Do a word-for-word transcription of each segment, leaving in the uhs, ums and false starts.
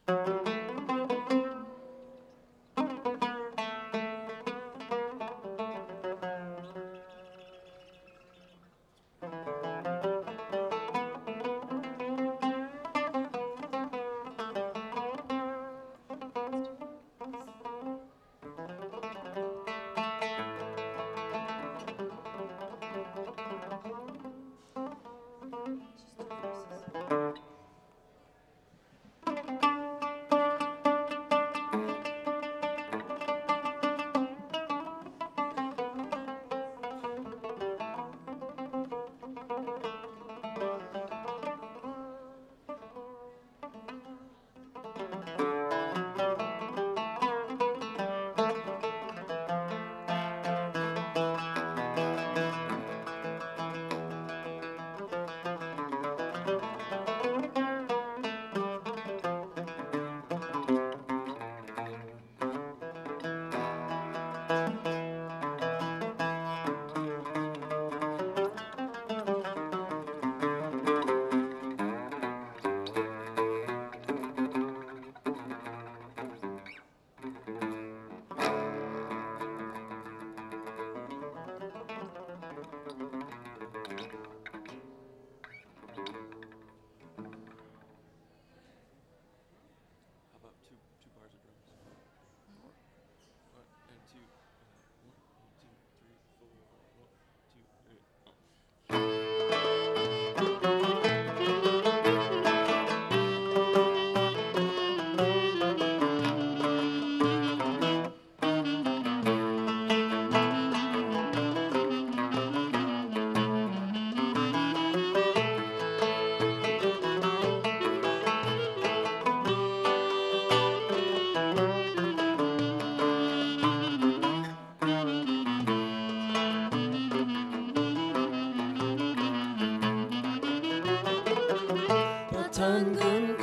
Tangın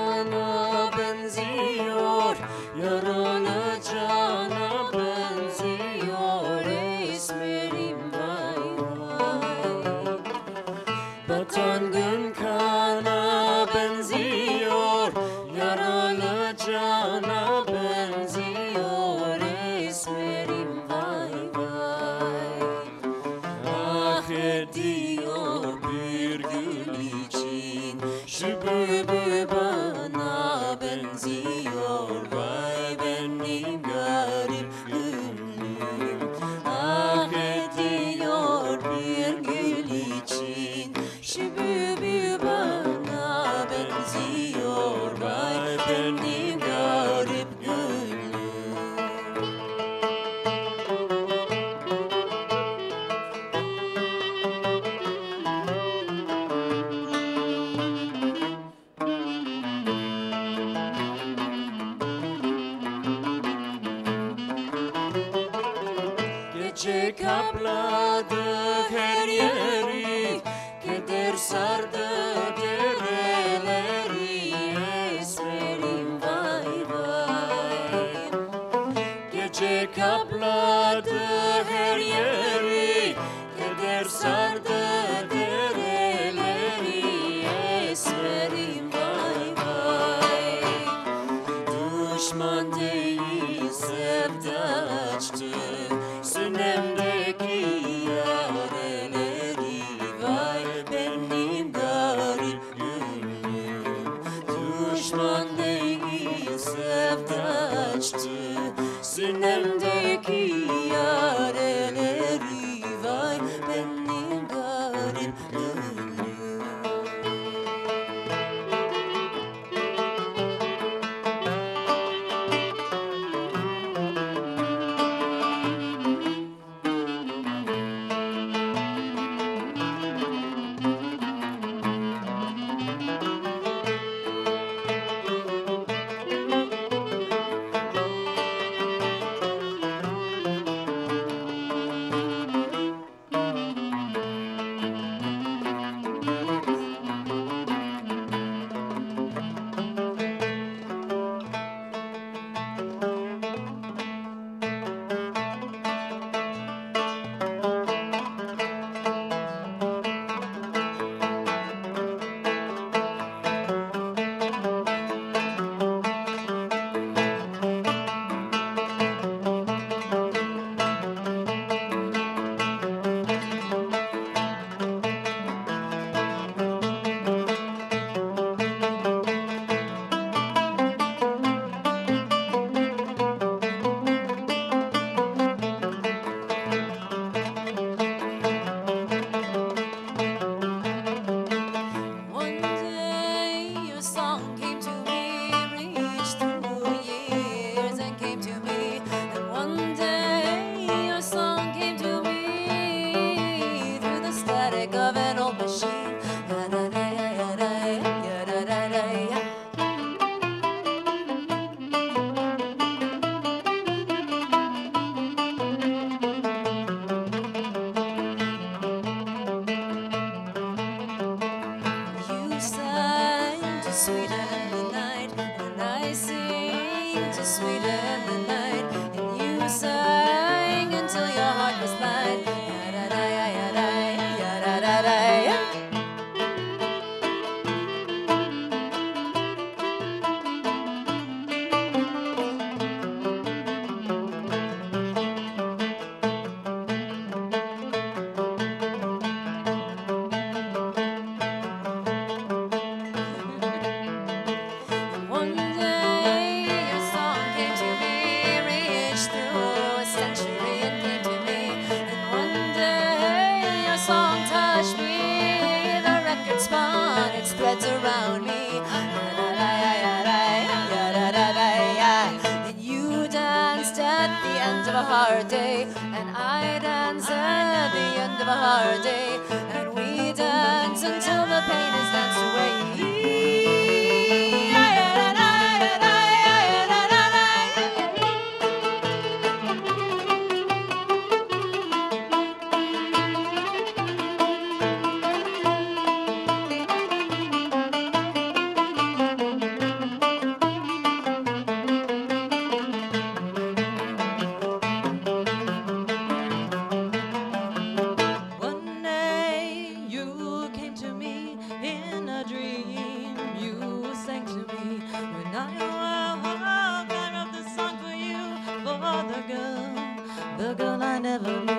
kana benziyor, yaralı cana benziyor, esmerim vay vay. Batangın kana benziyor, yaralı cana benziyor, esmerim vay vay. Ah ediyor bir gül için şu bülbül bana benziyor, vay benim garip gönlüm. Ah ediyor bir gül için şu bülbül bana benziyor, vay benim garip gönlüm. Gece kapladı her yeri, keder sardı dereleri, esmerim vay vay. Gece kapladı her yeri, keder sardı dereleri, esmerim vay vay. Düşman değil sevda açtı sinemdeki yareleri, vay benim garip gönlüm. Düşman değil sevda açtı sinemdeki yareleri, vay benim garip gönlüm. to sweeten the night, and you sang until your heart was light. Ya-da-da-ya-da-ya-da-ya-da-da-ya. One day your song came to me, reached through a century and came to me. And one day your song touched me, the record spun its threads around me. Ya-da-da-ya-da-ya-da-ya-da-da-ya. And you danced at the end of a hard day, and I danced at the end of a hard day, and we dance until the pain is danced away. One day you came to me in a dream. You sang to me when I woke. I wrote the song for you, for the girl, the girl I never knew.